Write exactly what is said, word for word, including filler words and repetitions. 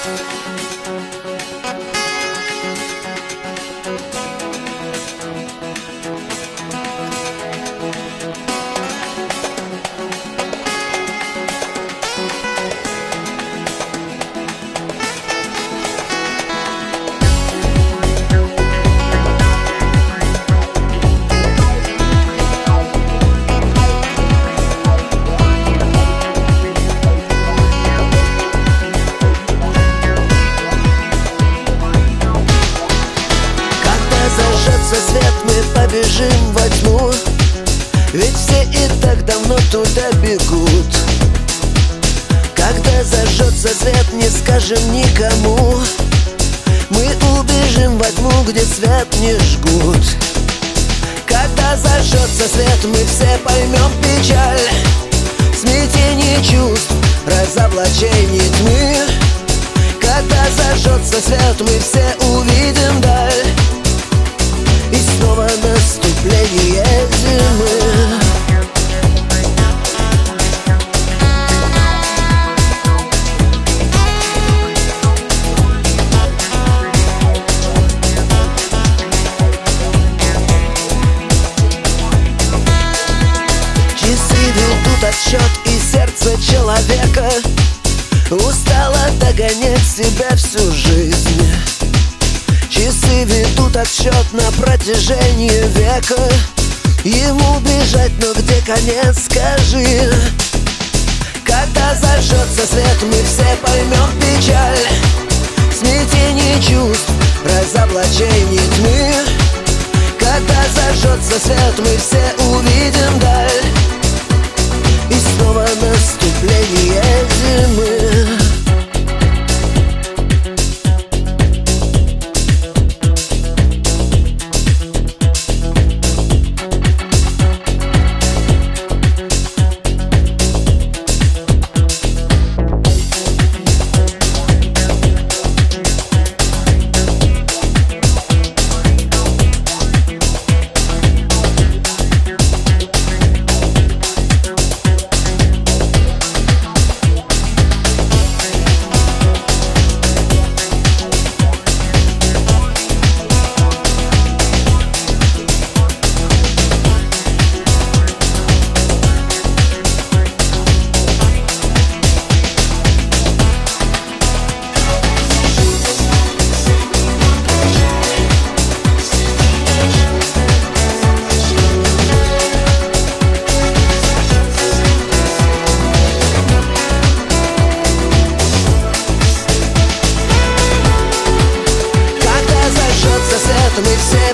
Свет, мы побежим во тьму, ведь все и так давно туда бегут. Когда зажжется свет, не скажем никому, мы убежим во тьму, где свет не жгут. Когда зажжется свет, мы все поймем печаль, смятение чувств, разоблачение тьмы. Когда зажжется свет, мы все увидим даль, и снова наступление зимы. Часы ведут отсчет, и сердце человека устало догонять себя всю жизнь. Часы ведут отсчет на протяжении века, ему бежать, но где конец, скажи? Когда зажжется свет, мы все поймем печаль, смятение чувств, разоблачение тьмы. Когда зажжется свет, мы все увидим даль, и снова наступление зимы. Мы все